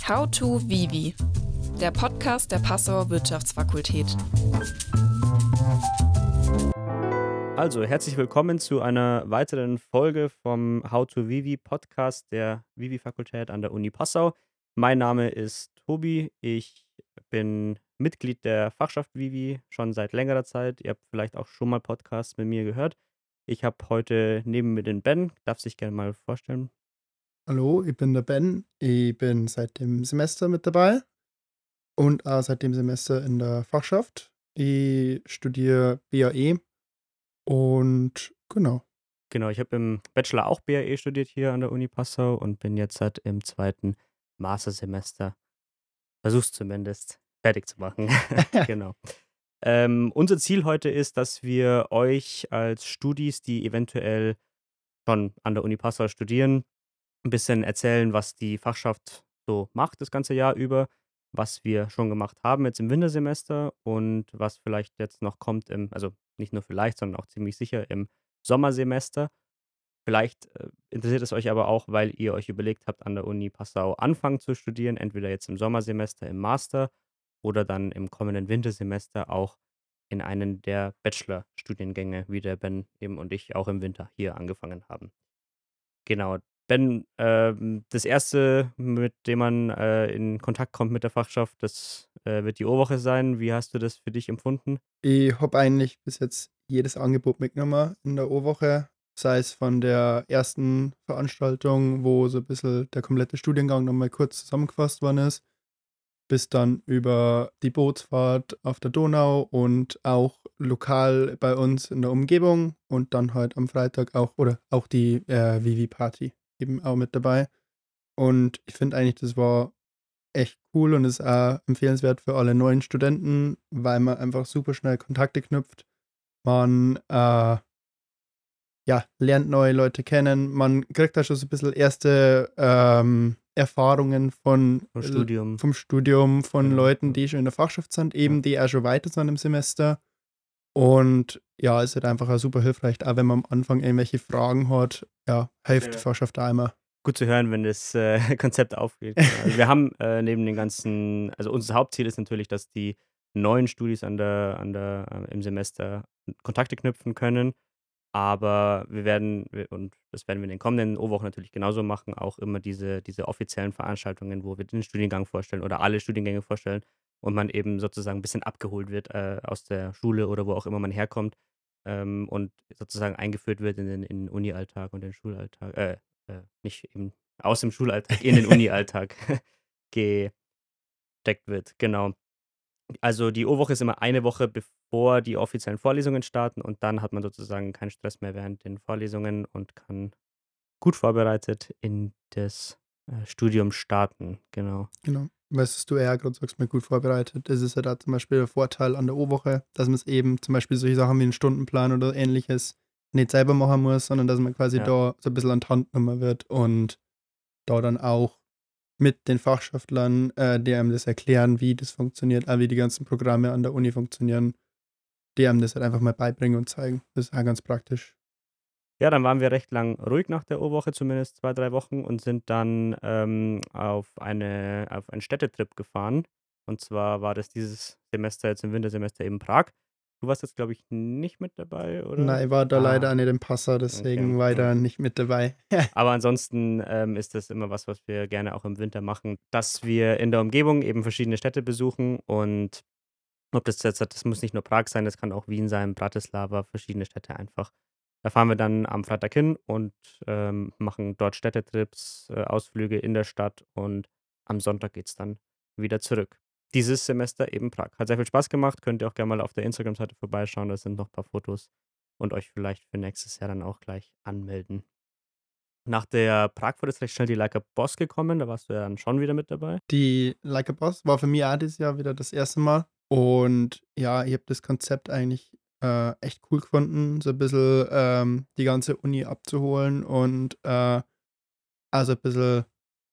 How to Vivi, der Podcast der Passauer Wirtschaftsfakultät. Also, herzlich willkommen zu einer weiteren Folge vom How to Vivi Podcast der Vivi-Fakultät an der Uni Passau. Mein Name ist Tobi. Ich bin Mitglied der Fachschaft Vivi schon seit längerer Zeit. Ihr habt vielleicht auch schon mal Podcasts mit mir gehört. Ich habe heute neben mir den Ben. Darf sich gerne mal vorstellen. Hallo, ich bin der Ben. Ich bin seit dem Semester mit dabei und auch seit dem Semester in der Fachschaft. Ich studiere BAE und genau. Genau, ich habe im Bachelor auch BAE studiert hier an der Uni Passau und bin jetzt seit im zweiten Mastersemester. Versuch's zumindest fertig zu machen. Genau. Unser Ziel heute ist, dass wir euch als Studis, die eventuell schon an der Uni Passau studieren, ein bisschen erzählen, was die Fachschaft so macht das ganze Jahr über, was wir schon gemacht haben jetzt im Wintersemester und was vielleicht jetzt noch kommt also nicht nur vielleicht, sondern auch ziemlich sicher im Sommersemester. Vielleicht interessiert es euch aber auch, weil ihr euch überlegt habt, an der Uni Passau anfangen zu studieren, entweder jetzt im Sommersemester im Master oder dann im kommenden Wintersemester auch in einen der Bachelorstudiengänge, wie der Ben eben und ich auch im Winter hier angefangen haben. Genau. Ben, das erste, mit dem man in Kontakt kommt mit der Fachschaft, das wird die O-Woche sein. Wie hast du das für dich empfunden? Ich habe eigentlich bis jetzt jedes Angebot mitgenommen in der O-Woche, sei es von der ersten Veranstaltung, wo so ein bisschen der komplette Studiengang nochmal kurz zusammengefasst worden ist, bis dann über die Bootsfahrt auf der Donau und auch lokal bei uns in der Umgebung und dann halt am Freitag auch die Vivi-Party eben auch mit dabei. Und ich finde eigentlich, das war echt cool und ist auch empfehlenswert für alle neuen Studenten, weil man einfach super schnell Kontakte knüpft. Man ja, lernt neue Leute kennen. Man kriegt da schon so ein bisschen erste Erfahrungen vom Studium, von Genau, Leuten, ja. die schon in der Fachschaft sind, eben die auch schon weiter sind im Semester. Und ja, ist halt einfach auch super hilfreich, auch wenn man am Anfang irgendwelche Fragen hat. Ja, hilft die Fachschaft da immer. Gut zu hören, wenn das Konzept aufgeht. Genau. Also wir haben neben den ganzen, also unser Hauptziel ist natürlich, dass die neuen Studis im Semester Kontakte knüpfen können. Aber und das werden wir in den kommenden O-Wochen natürlich genauso machen, auch immer diese offiziellen Veranstaltungen, wo wir den Studiengang vorstellen oder alle Studiengänge vorstellen und man eben sozusagen ein bisschen abgeholt wird aus der Schule oder wo auch immer man herkommt und sozusagen eingeführt wird in den Uni-Alltag und den Schulalltag, nicht eben aus dem Schulalltag in den Uni-Alltag gesteckt wird. Genau. Also die O-Woche ist immer eine Woche, bevor die offiziellen Vorlesungen starten und dann hat man sozusagen keinen Stress mehr während den Vorlesungen und kann gut vorbereitet in das Studium starten. Genau. Genau. Weißt du eher gerade sagst, man gut vorbereitet. Das ist ja da zum Beispiel der Vorteil an der O-Woche, dass man es eben zum Beispiel solche Sachen wie einen Stundenplan oder ähnliches nicht selber machen muss, sondern dass man quasi Ja. da so ein bisschen an die Hand genommen wird und da dann auch mit den Fachschaftlern, die einem das erklären, wie das funktioniert, auch wie die ganzen Programme an der Uni funktionieren, die einem das halt einfach mal beibringen und zeigen. Das ist auch ganz praktisch. Ja, dann waren wir recht lang ruhig nach der O-Woche, zumindest 2, 3 Wochen und sind dann auf einen Städtetrip gefahren. Und zwar war das dieses Semester jetzt im Wintersemester eben Prag. Du warst jetzt, glaube ich, nicht mit dabei, oder? Nein, ich war da leider auch nicht im Passau, Okay, deswegen war ich ja. da nicht mit dabei. Aber ansonsten ist das immer was wir gerne auch im Winter machen, dass wir in der Umgebung eben verschiedene Städte besuchen und ob das muss nicht nur Prag sein, das kann auch Wien sein, Bratislava, verschiedene Städte einfach. Da fahren wir dann am Freitag hin und machen dort Städtetrips, Ausflüge in der Stadt und am Sonntag geht's dann wieder zurück. Dieses Semester eben Prag. Hat sehr viel Spaß gemacht, könnt ihr auch gerne mal auf der Instagram-Seite vorbeischauen, da sind noch ein paar Fotos und euch vielleicht für nächstes Jahr dann auch gleich anmelden. Nach der Pragfahrt ist recht schnell die Like a Boss gekommen, da warst du ja dann schon wieder mit dabei. Die Like a Boss war für mich auch dieses Jahr wieder das erste Mal. Und ja, ich habe das Konzept eigentlich echt cool gefunden, so ein bisschen die ganze Uni abzuholen und also ein bisschen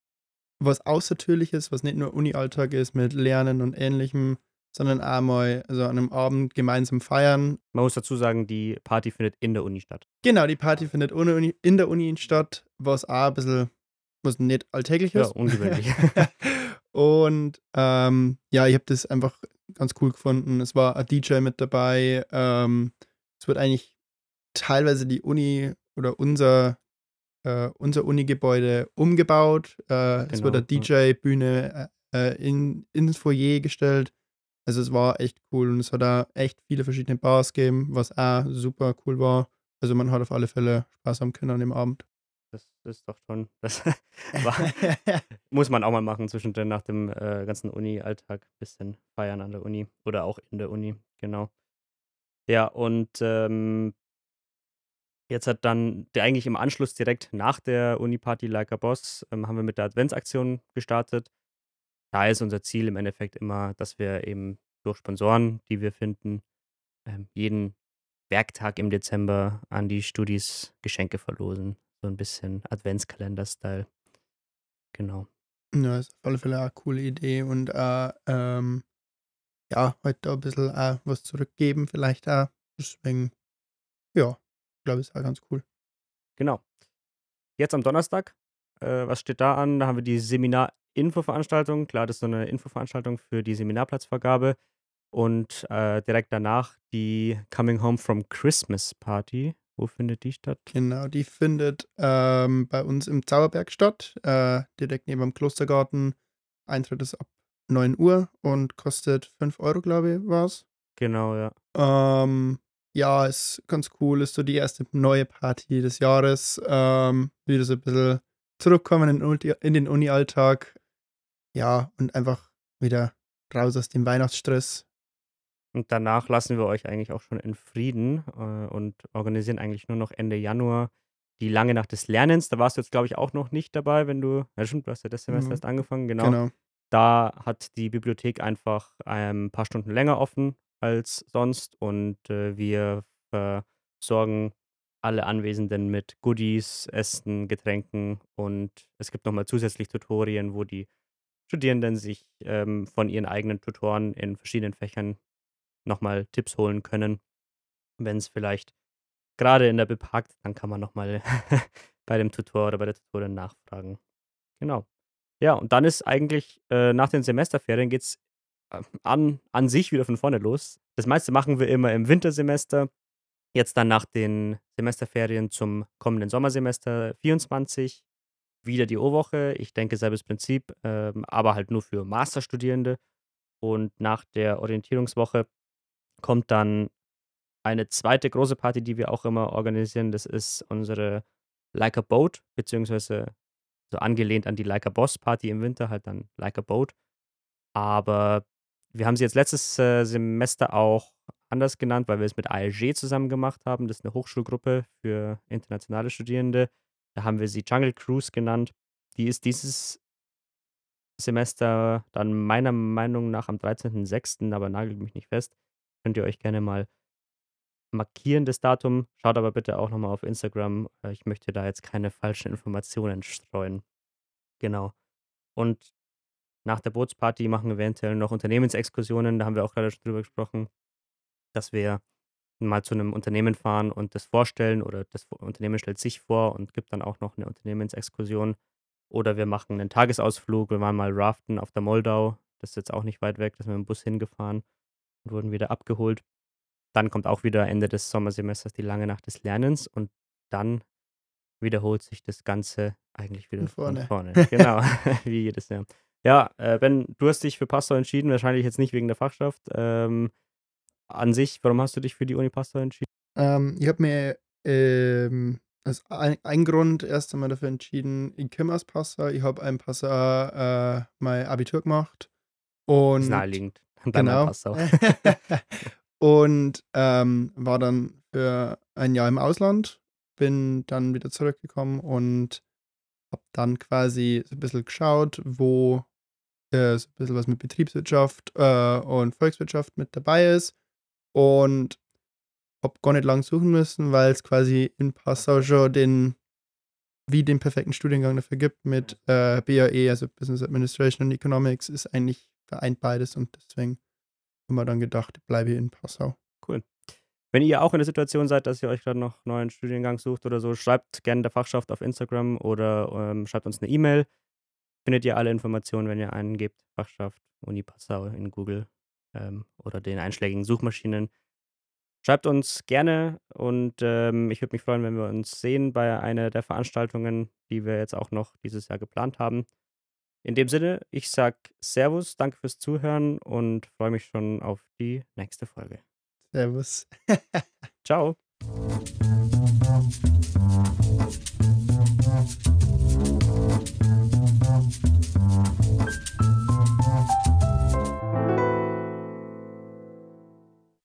was Außertürliches, was nicht nur Uni-Alltag ist mit Lernen und Ähnlichem, sondern auch mal so an einem Abend gemeinsam feiern. Man muss dazu sagen, die Party findet in der Uni statt. Genau, die Party findet in der Uni statt, was auch ein bisschen was nicht alltäglich Ja, ist. ungewöhnlich. Und ja, ich habe das einfach ganz cool gefunden. Es war ein DJ mit dabei. Es wird eigentlich teilweise die Uni oder unser Uni-Gebäude umgebaut. Es wird Genau. eine DJ-Bühne ins Foyer gestellt. Also es war echt cool und es hat da echt viele verschiedene Bars gegeben, was auch super cool war. Also man hat auf alle Fälle Spaß haben können an dem Abend. Das ist doch schon, das war, muss man auch mal machen zwischendrin nach dem ganzen Uni-Alltag. Bisschen feiern an der Uni oder auch in der Uni, genau. Ja, und jetzt hat dann eigentlich im Anschluss direkt nach der Uni-Party Like a Boss haben wir mit der Adventsaktion gestartet. Da ist unser Ziel im Endeffekt immer, dass wir eben durch Sponsoren, die wir finden, jeden Werktag im Dezember an die Studis Geschenke verlosen. So ein bisschen Adventskalender-Style. Genau. Ja, ist auf alle Fälle eine coole Idee und ja, heute ein bisschen was zurückgeben vielleicht auch. Deswegen, ja, ich glaube, ist auch ganz cool. Genau. Jetzt am Donnerstag, was steht da an? Da haben wir die Seminar-Info-Veranstaltung. Klar, das ist so eine Infoveranstaltung für die Seminarplatzvergabe. Und direkt danach die Coming Home from Christmas Party. Wo findet die statt? Genau, die findet bei uns im Zauberberg statt, direkt neben dem Klostergarten. Eintritt ist ab 9 Uhr und kostet 5 Euro, glaube ich, war's. Genau, ja. Ja, ist ganz cool, ist so die erste neue Party des Jahres. Wieder so ein bisschen zurückkommen in den Uni-Alltag. Ja, und einfach wieder raus aus dem Weihnachtsstress. Und danach lassen wir euch eigentlich auch schon in Frieden und organisieren eigentlich nur noch Ende Januar die lange Nacht des Lernens. Da warst du jetzt, glaube ich, auch noch nicht dabei, wenn du, ja stimmt, du hast ja das Semester Mhm. erst angefangen, genau. Genau. Da hat die Bibliothek einfach ein paar Stunden länger offen als sonst und wir versorgen alle Anwesenden mit Goodies, Essen, Getränken und es gibt nochmal zusätzlich Tutorien, wo die Studierenden sich von ihren eigenen Tutoren in verschiedenen Fächern nochmal Tipps holen können. Wenn es vielleicht gerade in der Bib hakt, dann kann man nochmal bei dem Tutor oder bei der Tutorin nachfragen. Genau. Ja, und dann ist eigentlich nach den Semesterferien geht's an sich wieder von vorne los. Das meiste machen wir immer im Wintersemester. Jetzt dann nach den Semesterferien zum kommenden Sommersemester 24 wieder die O-Woche. Ich denke, selbes Prinzip, aber halt nur für Masterstudierende. Und nach der Orientierungswoche kommt dann eine zweite große Party, die wir auch immer organisieren. Das ist unsere Like a Boat, beziehungsweise so angelehnt an die Like a Boss Party im Winter, halt dann Like a Boat. Aber wir haben sie jetzt letztes Semester auch anders genannt, weil wir es mit ALG zusammen gemacht haben. Das ist eine Hochschulgruppe für internationale Studierende. Da haben wir sie Jungle Cruise genannt. Die ist dieses Semester dann meiner Meinung nach am 13.06., aber nagelt mich nicht fest. Könnt ihr euch gerne mal markieren, das Datum. Schaut aber bitte auch nochmal auf Instagram. Ich möchte da jetzt keine falschen Informationen streuen. Genau. Und nach der Bootsparty machen wir eventuell noch Unternehmensexkursionen. Da haben wir auch gerade schon drüber gesprochen, dass wir mal zu einem Unternehmen fahren und das vorstellen oder das Unternehmen stellt sich vor und gibt dann auch noch eine Unternehmensexkursion. Oder wir machen einen Tagesausflug. Wir waren mal raften auf der Moldau. Das ist jetzt auch nicht weit weg. Da sind wir mit dem Bus hingefahren und wurden wieder abgeholt. Dann kommt auch wieder Ende des Sommersemesters die lange Nacht des Lernens und dann wiederholt sich das Ganze eigentlich Von wieder von vorne. vorne. Genau, wie jedes Jahr. Ja, Ben, du hast dich für Passau entschieden, wahrscheinlich jetzt nicht wegen der Fachschaft. An sich, warum hast du dich für die Uni Passau entschieden? Ich habe mir als ein Grund erst einmal dafür entschieden, ich komme aus Passau. Ich habe ein Passau mein Abitur gemacht Ist und naheliegend. Dann bleiben wir in genau. Passau. Und war dann für ein Jahr im Ausland, bin dann wieder zurückgekommen und habe dann quasi so ein bisschen geschaut, wo so ein bisschen was mit Betriebswirtschaft und Volkswirtschaft mit dabei ist. Und habe gar nicht lang suchen müssen, weil es quasi in Passau schon den perfekten Studiengang dafür gibt mit BAE, also Business Administration und Economics, ist eigentlich vereint beides und deswegen haben wir dann gedacht, ich bleibe in Passau. Cool. Wenn ihr auch in der Situation seid, dass ihr euch gerade noch einen neuen Studiengang sucht oder so, schreibt gerne der Fachschaft auf Instagram oder schreibt uns eine E-Mail. findet ihr alle Informationen, wenn ihr eingebt, Fachschaft Uni Passau in Google oder den einschlägigen Suchmaschinen. Schreibt uns gerne und ich würde mich freuen, wenn wir uns sehen bei einer der Veranstaltungen, die wir jetzt auch noch dieses Jahr geplant haben. In dem Sinne, ich sage Servus, danke fürs Zuhören und freue mich schon auf die nächste Folge. Servus. Ciao.